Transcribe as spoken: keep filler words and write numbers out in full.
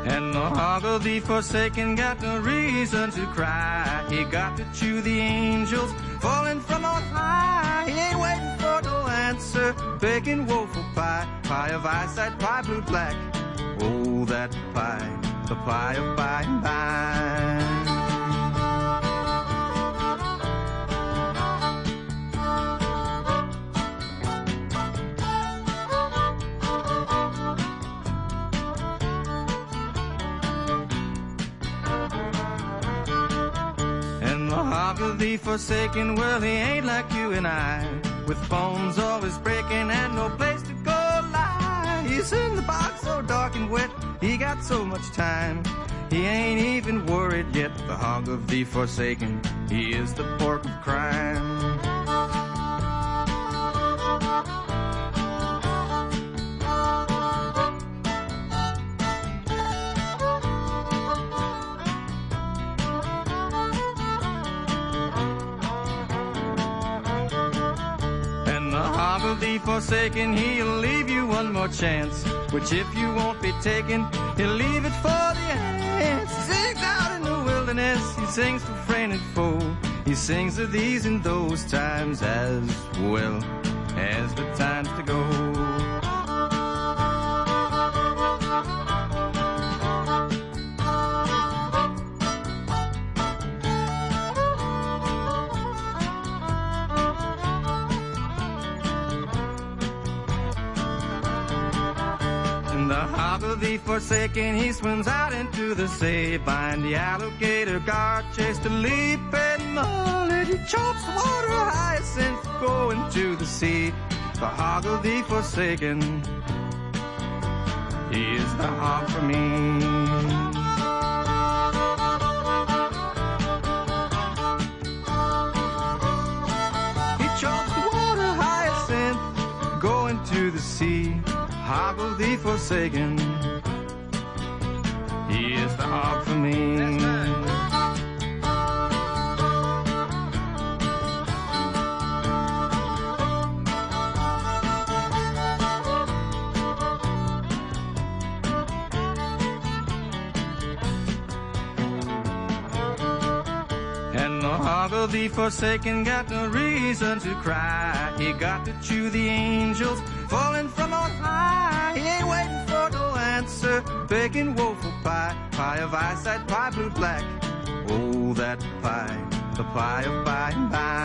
And the hog of the forsaken got no reason to cry. He got to chew the angels falling from on high. He ain't waiting for no answer, begging woeful pie. Pie of eyesight, pie blue black. Oh, that pie, the pie of by and by. Hog of the forsaken, well, he ain't like you and I, with bones always breaking and no place to go lie. He's in the box so dark and wet, he got so much time, he ain't even worried yet. The hog of the forsaken, he is the pork of crime. The forsaken, he'll leave you one more chance, which if you won't be taken, he'll leave it for the ants. He sings out in the wilderness, he sings for friend and foe, he sings of these and those times as well as the times to go. The forsaken, he swims out into the sea, behind the alligator guard chase to leap and mullet. He chops the water hyacinth going to the sea. The hog of the forsaken, he is the hog for me. He chops the water hyacinth going to the sea. Hog of the forsaken, he is the hog for me. And the hog of the forsaken got no reason to cry. He got to chew the angels falling from on high. He ain't waiting for no answer, begging woeful pie. Pie of eyesight, pie blue black. Oh, that pie, the pie of by and by.